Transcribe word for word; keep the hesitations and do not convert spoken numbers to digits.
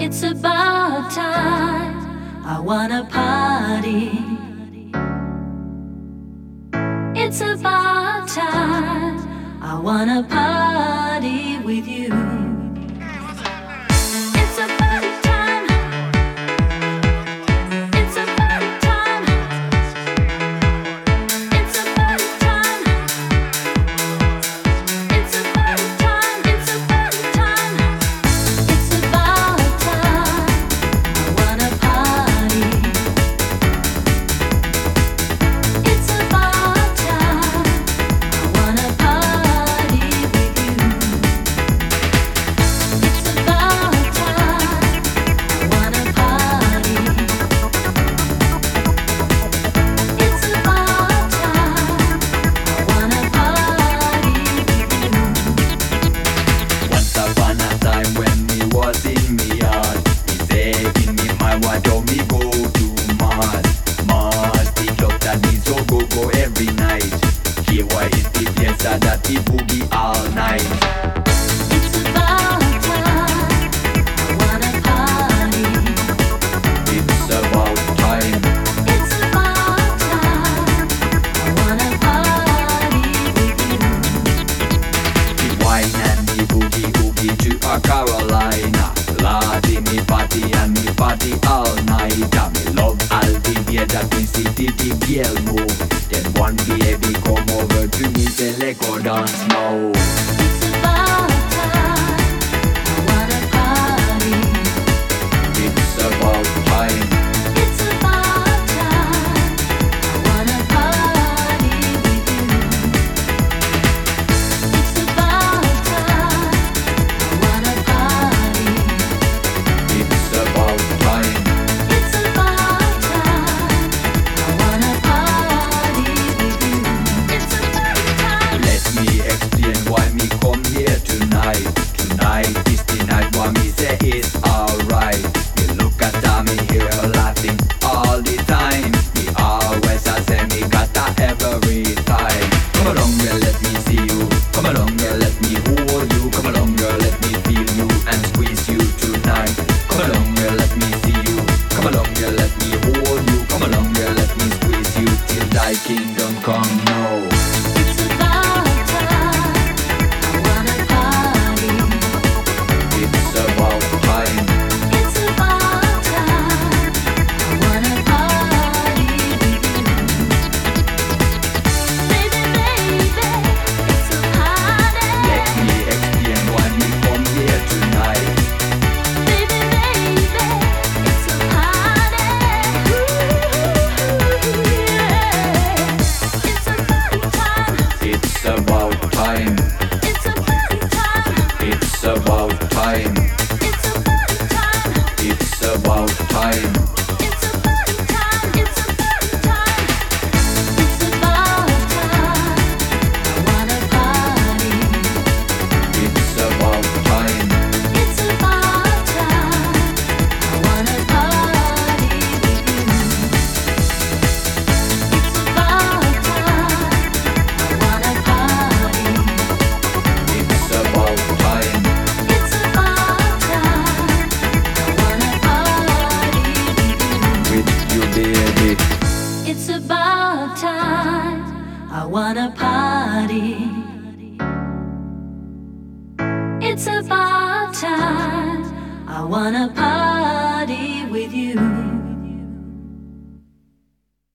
It's about time. I wanna party. It's about time. I wanna party with you. It's about time. It's about time. It's about time. It's about time. It's about time. It's about time. I wanna party. It's about time. I wanna party with you. It's about time. I wanna party. It's about time. I wanna party with you. Once upon a time when me was in me yard, me say in me mind why don't me go to Mars? Mars, the club that me so go go every night. Here why is the place that the boogie all night. It's about time. I wanna party. It's about time. It's about time. I wanna party with you. The wine and the boogie boogie to a Carolina. Lordy, me party and me party all night. And me love all the way that me see the the girl move. Then one baby come over to me say let go dance now. It's about time. I wanna party. It's about time. It's about time. I wanna party with you. It's about time. I wanna party. It's about time. It's about time. I wanna party with you. It's about time. Let me explain why me come here tonight. Tonight is the night why me say it's alright. You look at me here laughing all the time. Me always I say me got that every time. Come along girl, let me see you. Come along girl, let me hold you. Come along girl, let me feel you and squeeze you tonight. Come along girl, let me see you. Come along girl, let me hold you. Come along girl, let me squeeze you till thy kingdom come now. It's about time. I wanna party. It's about time. It's about time. I wanna party with you. Baby, baby, it's a party. Let me explain why me come here tonight. Baby, baby, it's a party. Ooh, yeah. It's about time. It's about time. It's about time. It's about time. It's about time. It's about time. It's about time. It's about time. It's about time. I wanna party. It's about time. It's about time. I wanna party with you. It's about time. I wanna party. It's about time. It's about time. I wanna party with you. With you, baby. It's about time. I wanna party. It's about time. I wanna party with you.